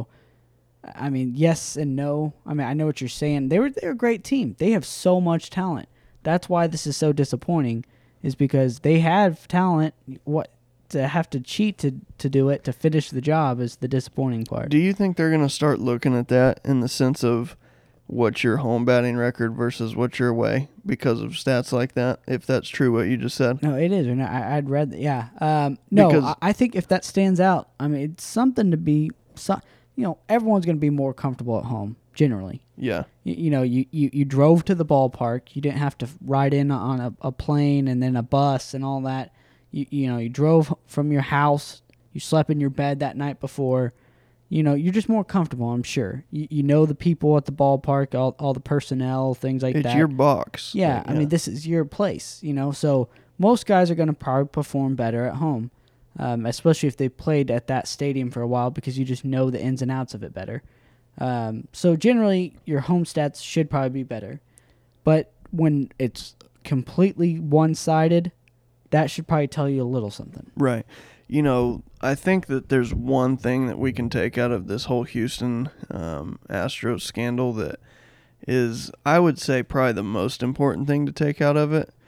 I mean, yes and no. I mean, I know what you're saying. They're a great team. They have so much talent. That's why this is so disappointing, is because they have talent. What to have to cheat to do it, to finish the job, is the disappointing part. Do you think they're going to start looking at that in the sense of what's your home batting record versus what's your away because of stats like that, if that's true what you just said? No, it is. I'd read that, yeah. No, I think if that stands out, I mean, it's something to be, everyone's going to be more comfortable at home, generally. Yeah. You drove to the ballpark. You didn't have to ride in on a plane and then a bus and all that. You drove from your house. You slept in your bed that night before. You're just more comfortable, I'm sure. You know the people at the ballpark, all the personnel, things like that. It's your box. Yeah, I mean, this is your place, so most guys are going to probably perform better at home, especially if they played at that stadium for a while because you just know the ins and outs of it better. So generally, your home stats should probably be better. But when it's completely one-sided, that should probably tell you a little something. Right. I think that there's one thing that we can take out of this whole Houston Astros scandal that is, I would say, probably the most important thing to take out of it.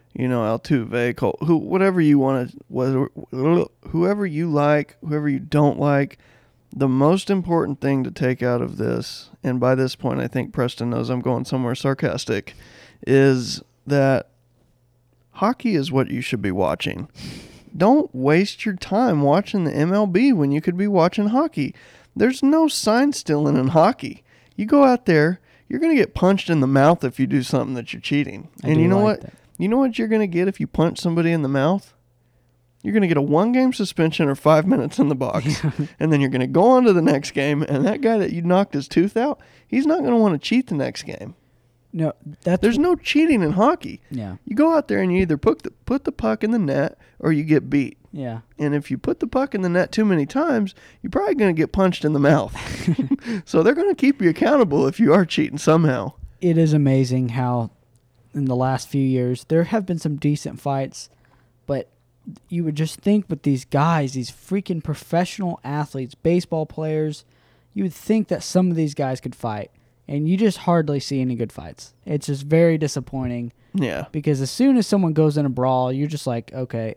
Altuve, whatever you want to, whoever you like, whoever you don't like, the most important thing to take out of this, and by this point I think Preston knows I'm going somewhere sarcastic, is that hockey is what you should be watching. Don't waste your time watching the MLB when you could be watching hockey. There's no sign stealing in hockey. You go out there, you're going to get punched in the mouth if you do something that you're cheating. And you know what? That. You know what you're going to get if you punch somebody in the mouth? You're going to get a 1-game suspension or 5 minutes in the box. And then you're going to go on to the next game, and that guy that you knocked his tooth out, he's not going to want to cheat the next game. No, there's no cheating in hockey. Yeah. You go out there and you either put the puck in the net or you get beat. Yeah. And if you put the puck in the net too many times, you're probably going to get punched in the mouth. So they're going to keep you accountable if you are cheating somehow. It is amazing how in the last few years there have been some decent fights, but you would just think with these guys, these freaking professional athletes, baseball players, you would think that some of these guys could fight. And you just hardly see any good fights. It's just very disappointing. Yeah. Because as soon as someone goes in a brawl, you're just like, okay,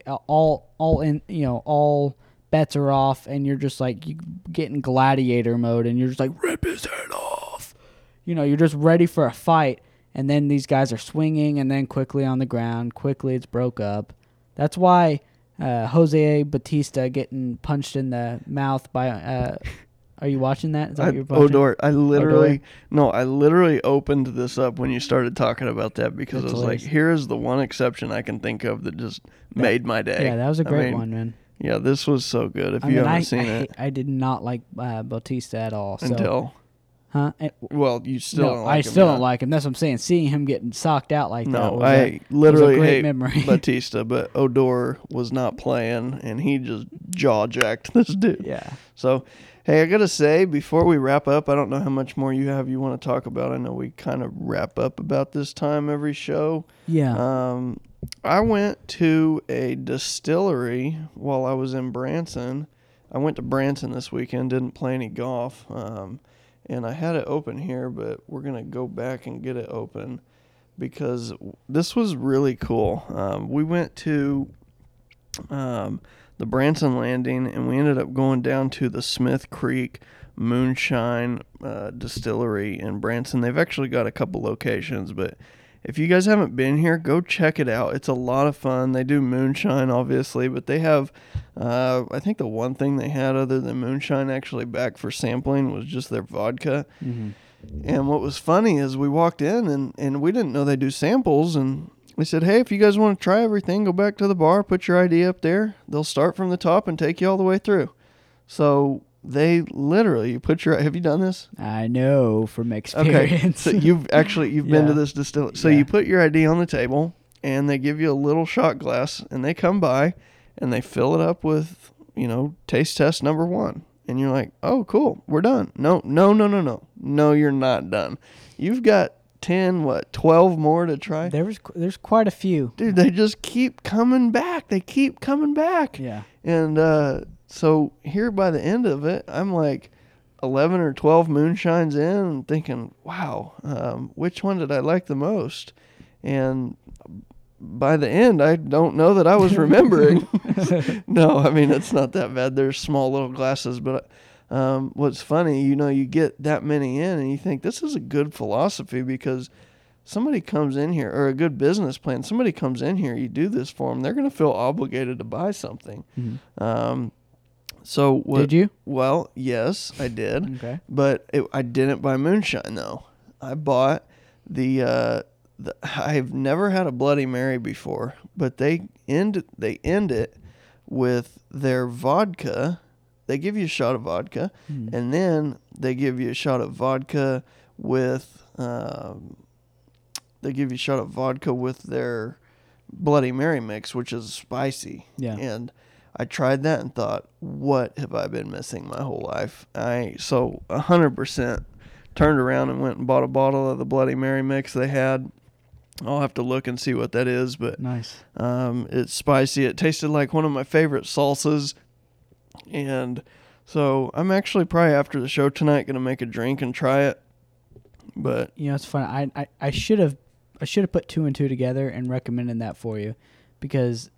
all bets are off, and you're just like, you get in gladiator mode, and you're just like, rip his head off. You're just ready for a fight, and then these guys are swinging, and then quickly on the ground, quickly it's broke up. That's why Jose Bautista getting punched in the mouth by are you watching that? Is that what you're watching? Odor. I literally opened this up when you started talking about that because I was like, here is the one exception I can think of that just made my day. Yeah, that was a great one, man. Yeah, this was so good. If you haven't seen it. I did not like Bautista at all. So. Until Huh? Well, you still No, don't like I him. still now. don't like him. That's what I'm saying. Seeing him getting socked out like that No, was I was literally a great hate memory. Batista, but Odor was not playing, and he just jaw jacked this dude. Yeah. So, hey, I gotta say, before we wrap up, I don't know how much more you want to talk about. I know we kind of wrap up about this time every show. Yeah. I went to a distillery while I was in Branson. I went to Branson this weekend, didn't play any golf, and I had it open here, but we're going to go back and get it open because this was really cool. We went to the Branson Landing, and we ended up going down to the Smith Creek Moonshine Distillery in Branson. They've actually got a couple locations, but if you guys haven't been here, go check it out. It's a lot of fun. They do moonshine, obviously, but they have, I think the one thing they had other than moonshine actually back for sampling was just their vodka. Mm-hmm. And what was funny is we walked in and we didn't know they do samples. And they said, hey, if you guys want to try everything, go back to the bar, put your ID up there. They'll start from the top and take you all the way through. So they literally, have you done this? I know from experience. Okay, so you've been to this distillery. So Yeah. you put your ID on the table, and they give you a little shot glass, and they come by, and they fill it up with, taste test number 1. And you're like, oh, cool, we're done. No, you're not done. You've got 12 more to try. There's quite a few. Dude, they just keep coming back. They keep coming back. Yeah. And so here by the end of it, I'm like 11 or 12 moonshines in and thinking, wow, which one did I like the most? And by the end, I don't know that I was remembering. No, I mean, it's not that bad. There's small little glasses, but what's funny, you get that many in and you think this is a good philosophy because somebody comes in here, or a good business plan, somebody comes in here, you do this for them, they're going to feel obligated to buy something. Mm-hmm. So Did you? Well, yes, I did. Okay. But I didn't buy moonshine though. I bought I've never had a Bloody Mary before, but they end it with their vodka. They give you a shot of vodka, and then they give you a shot of vodka with their Bloody Mary mix, which is spicy. Yeah. And I tried that and thought, what have I been missing my whole life? So 100% turned around and went and bought a bottle of the Bloody Mary mix they had. I'll have to look and see what that is, but Nice. It's spicy. It tasted like one of my favorite salsas. And so I'm actually probably after the show tonight going to make a drink and try it. But It's funny. I should have put 2 and 2 together and recommended that for you because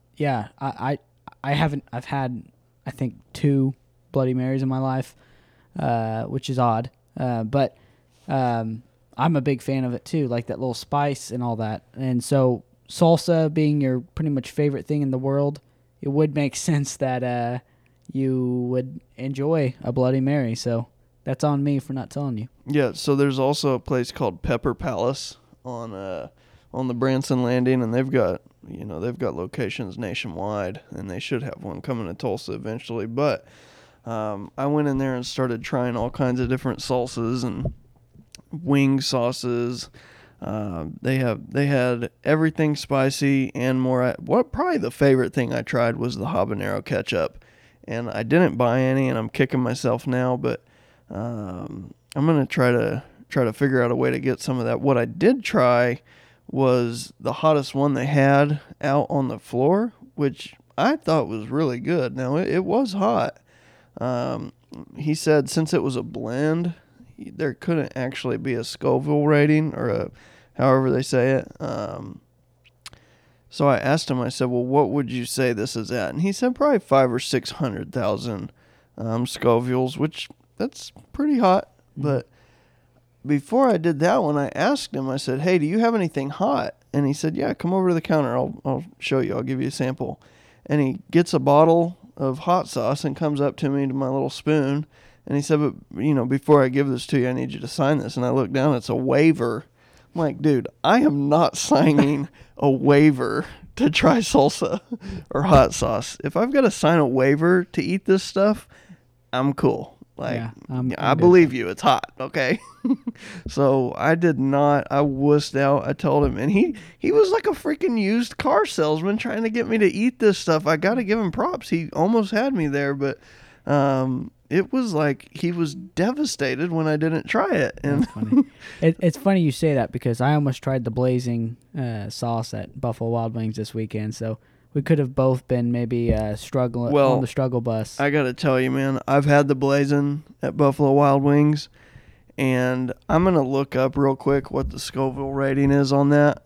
I've had I think 2 Bloody Marys in my life, which is odd. But I'm a big fan of it too, like that little spice and all that. And so salsa being your pretty much favorite thing in the world, it would make sense that you would enjoy a Bloody Mary. So that's on me for not telling you. yeah, so there's also a place called Pepper Palace on the Branson Landing, and they've got locations nationwide, and they should have one coming to Tulsa eventually. But I went in there and started trying all kinds of different salsas and wing sauces. They had everything spicy and more. Probably the favorite thing I tried was the habanero ketchup, and I didn't buy any, and I'm kicking myself now. But I'm gonna try to figure out a way to get some of that. What I did try was the hottest one they had out on the floor, which I thought was really good. Now, it was hot. He said since it was a blend, there couldn't actually be a Scoville rating or however they say it. So I asked him, I said, well, what would you say this is at? And he said probably 500,000 or 600,000 Scovilles, which that's pretty hot. But before I did that one, I asked him, I said, hey, do you have anything hot? And he said, yeah, come over to the counter. I'll show you. I'll give you a sample. And he gets a bottle of hot sauce and comes up to me to my little spoon. And he said, but, before I give this to you, I need you to sign this. And I look down, it's a waiver. I'm like, dude, I am not signing a waiver to try salsa or hot sauce. If I've got to sign a waiver to eat this stuff, I'm cool. Like, Yeah, I'm I good. believe you. It's hot, okay? So I did not. I wussed out. I told him, and he was like a freaking used car salesman trying to get me to eat this stuff. I got to give him props. He almost had me there, but it was like he was devastated when I didn't try it. And That's funny. It's funny you say that because I almost tried the blazing sauce at Buffalo Wild Wings this weekend. So we could have both been maybe struggling on the struggle bus. I got to tell you, man, I've had the blazing at Buffalo Wild Wings, and I'm going to look up real quick what the Scoville rating is on that.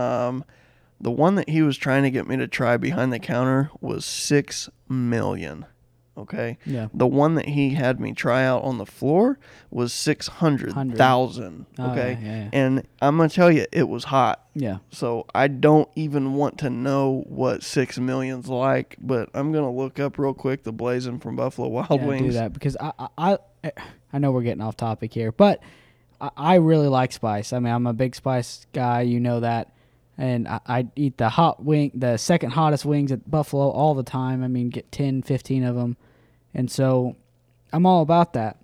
The one that he was trying to get me to try behind the counter was 6 million. Okay. Yeah. The one that he had me try out on the floor was 600,000. Okay. Yeah. And I'm going to tell you, it was hot. Yeah. So I don't even want to know what 6 million's like, but I'm going to look up real quick the blazing from Buffalo Wild Wings. Do that because I know we're getting off topic here, but I really like spice. I mean, I'm a big spice guy. You know that. And I eat the hot wing, the second hottest wings at Buffalo all the time. I mean, get 10, 15 of them. And so I'm all about that.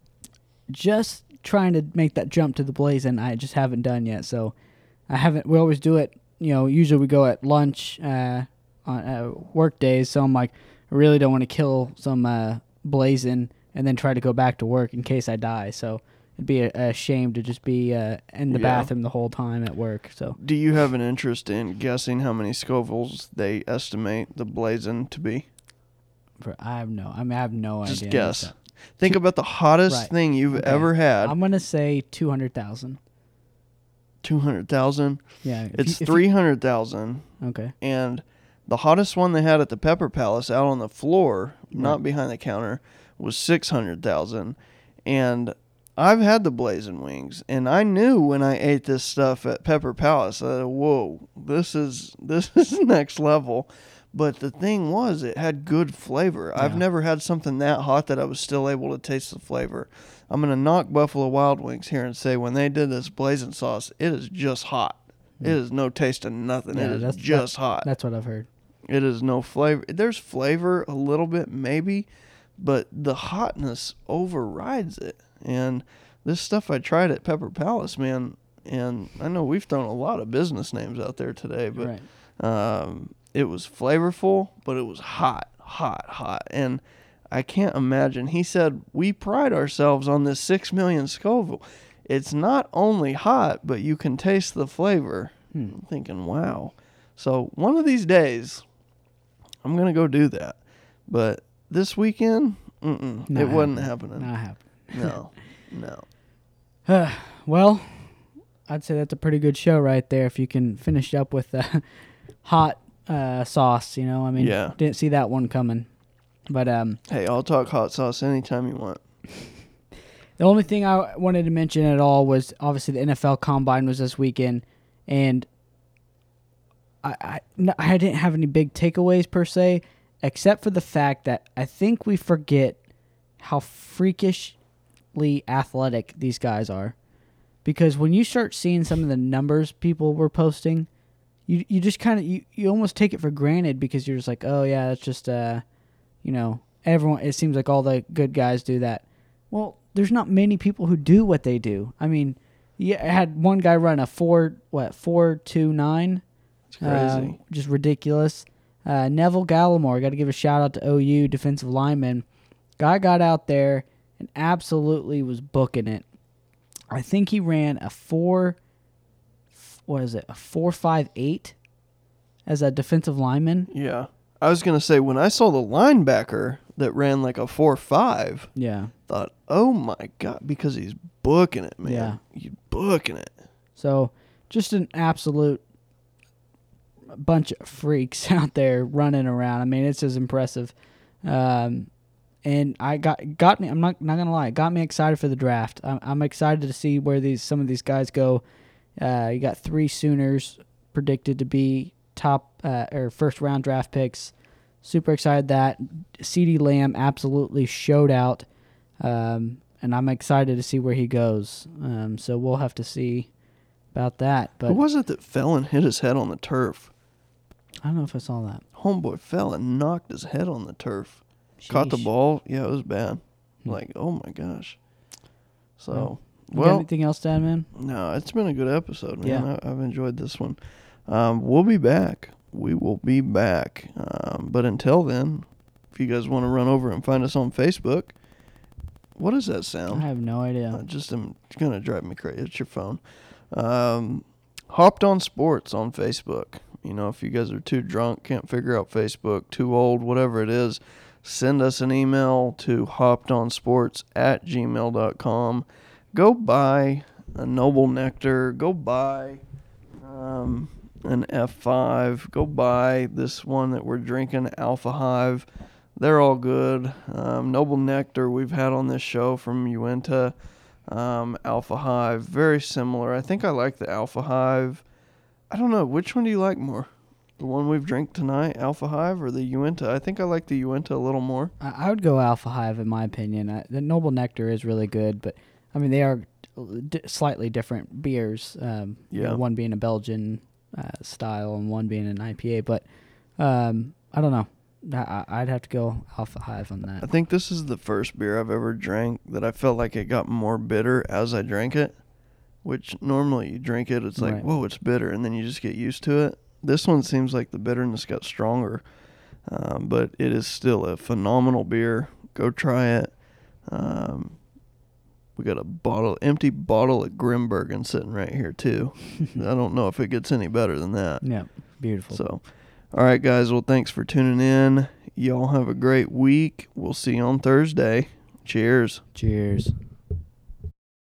Just trying to make that jump to the blazing, I just haven't done yet. So I haven't. We always do it, usually we go at lunch on work days. So I'm like, I really don't want to kill some blazing and then try to go back to work in case I die. So it'd be a shame to just be in the bathroom the whole time at work. So, do you have an interest in guessing how many Scovilles they estimate the blazing to be? I have no idea. Just guess. Think about the hottest thing you've ever had. I'm gonna say 200,000. 200,000. Yeah, it's 300,000. Okay. And the hottest one they had at the Pepper Palace out on the floor, not behind the counter, was 600,000. And I've had the blazing wings, and I knew when I ate this stuff at Pepper Palace, whoa, this is next level. But the thing was, it had good flavor. Yeah. I've never had something that hot that I was still able to taste the flavor. I'm going to knock Buffalo Wild Wings here and say when they did this blazing sauce, it is just hot. It is no taste of nothing. Yeah, it is just hot. That's what I've heard. It is no flavor. There's flavor a little bit maybe, but the hotness overrides it. And this stuff I tried at Pepper Palace, man, and I know we've thrown a lot of business names out there today, but it was flavorful, but it was hot. And I can't imagine. He said, we pride ourselves on this 6 million Scoville. It's not only hot, but you can taste the flavor. I'm thinking, wow. So one of these days, I'm going to go do that. But this weekend, it wasn't happening. Not happening. No. Well, I'd say that's a pretty good show right there if you can finish up with hot sauce, I mean, didn't see that one coming. But hey, I'll talk hot sauce anytime you want. The only thing I wanted to mention at all was obviously the NFL Combine was this weekend, and I didn't have any big takeaways per se, except for the fact that I think we forget how freakishly athletic these guys are. Because when you start seeing some of the numbers people were posting, you just kind of you almost take it for granted because you're just like, oh yeah, that's just everyone. It seems like all the good guys do that. Well, there's not many people who do what they do. I mean, I had one guy run a 4.29. It's crazy, just ridiculous. Neville Gallimore, got to give a shout out to OU defensive lineman. Guy got out there and absolutely was booking it. I think he ran a 4.58 as a defensive lineman. Yeah. I was going to say, when I saw the linebacker that ran like a 4.5, thought, oh my God, because he's booking it, man. Yeah. He's booking it. So just an absolute bunch of freaks out there running around. I mean, it's just impressive. And I got me. I'm not gonna lie. It got me excited for the draft. I'm excited to see where some of these guys go. You got 3 Sooners predicted to be top or first round draft picks. Super excited that CeeDee Lamb absolutely showed out, and I'm excited to see where he goes. So we'll have to see about that. But who was it that fell and hit his head on the turf? I don't know if I saw that. Homeboy fell and knocked his head on the turf. Sheesh. Caught the ball. Yeah, it was bad. Like, oh my gosh. So, You got well, anything else to add, man? no, it's been a good episode, man. Yeah. I've enjoyed this one. We'll be back. We will be back. But until then, if you guys want to run over and find us on Facebook, what does that I sound? have no idea. It's going to drive me crazy. It's your phone. Hopped on Sports on Facebook. You know, if you guys are too drunk, can't figure out Facebook, too old, whatever it is, send us an email to hoppedonsports@gmail.com. Go buy a Noble Nectar. Go buy an F5. Go buy this one that we're drinking, Alpha Hive. They're all good. Noble Nectar we've had on this show from Uinta. Alpha Hive, very similar. I think I like the Alpha Hive. I don't know. Which one do you like more? The one we've drank tonight, Alpha Hive, or the Uinta? I think I like the Uinta a little more. I would go Alpha Hive in my opinion. The Noble Nectar is really good, but I mean they are slightly different beers. You know, one being a Belgian style and one being an IPA. But I don't know. I'd have to go Alpha Hive on that. I think this is the first beer I've ever drank that I felt like it got more bitter as I drank it. Which normally you drink it, it's like, Right. whoa, it's bitter, and then you just get used to it. This one seems like the bitterness got stronger, but it is still a phenomenal beer. Go try it. We got a empty bottle of Grimbergen sitting right here too. I don't know if it gets any better than that. Yeah, beautiful. So, all right, guys. Well, thanks for tuning in. Y'all have a great week. We'll see you on Thursday. Cheers. Cheers.